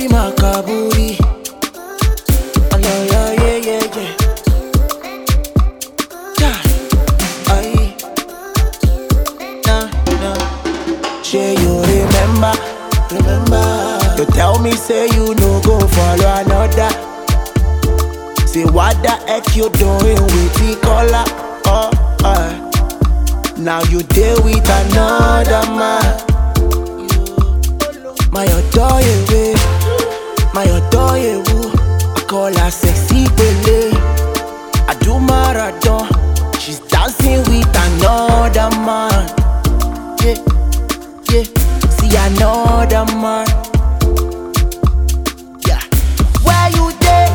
baby makaburi. Oh yeah, yeah, yeah, yeah. Aye. Nah. Sure you remember. You tell me say you no go follow another. Say what the heck you doing with the color? Now you deal with another man. My adore you, my adore you. I call her sexy Pele. I do marathon. She's dancing with another man. Yeah, yeah. See another man. Yeah. Where you there?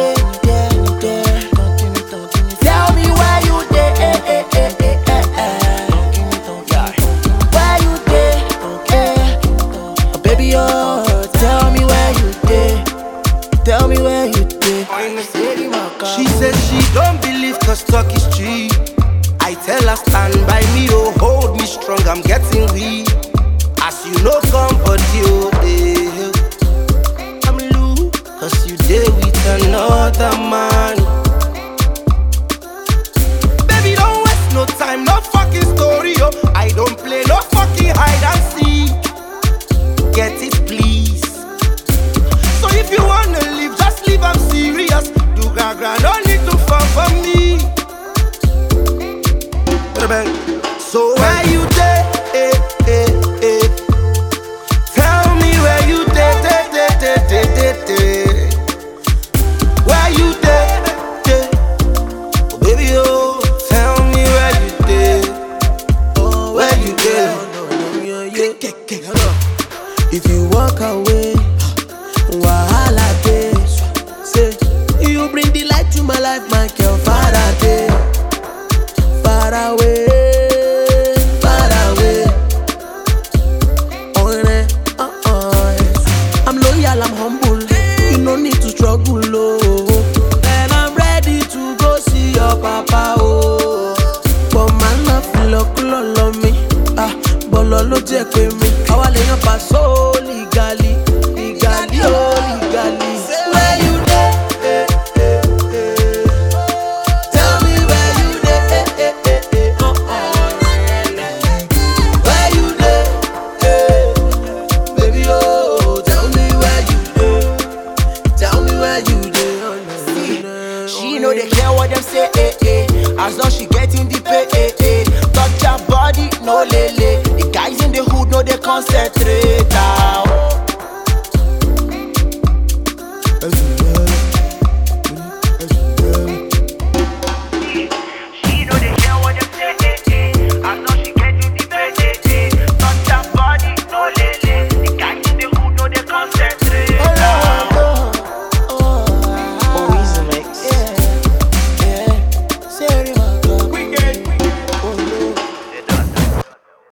Tell me where you there? Yeah. Where you there? Oh, baby, oh, tell me where you there. Tell me where you there. She says she don't believe cause talk is cheap. I tell her stand by me, oh hold me strong, I'm getting weak. As you know come but you I'm loose, cause you there with another man. Baby don't waste no time, no fucking story, oh. I don't play no fucking hide and seek. Get it please. So if you wanna leave, just leave, I'm serious. Do gaga, no need to fall for me. So where you there? Tell me where you there? Where you there? Oh baby, oh, tell me where you there? Oh, where you there? If you walk away, wahala dey. Say you bring the light to my life, my girl. Far away, far away, far away. I'm loyal, I'm humble. You no need to struggle, oh. And I'm ready to go see your papa, oh. But my love, love me. Bolo lo jẹ pé mi. Àwa lè yan paso legally, legally, oh legally. Where you dey? Tell me where you dey? Where you dey? Baby, oh, tell me where you dey. Tell me where you dey. She know they care what them say, as long she getting the pay, touch her body, no lele. The guys in the hood know they concentrate.